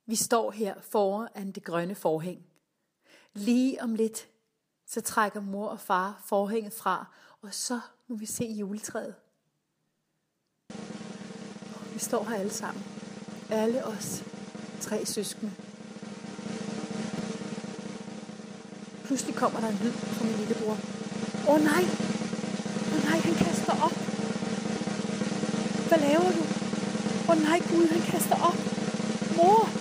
Vi står her foran det grønne forhæng. Lige om lidt, så trækker mor og far forhænget fra, og så må vi se juletræet. Vi står her alle sammen. Alle os 3 søskende. Pludselig kommer der en lyd fra min lillebror. Åh nej! Åh nej, han kaster op! Hvad laver du? Åh nej, Gud, han kaster op! Mor!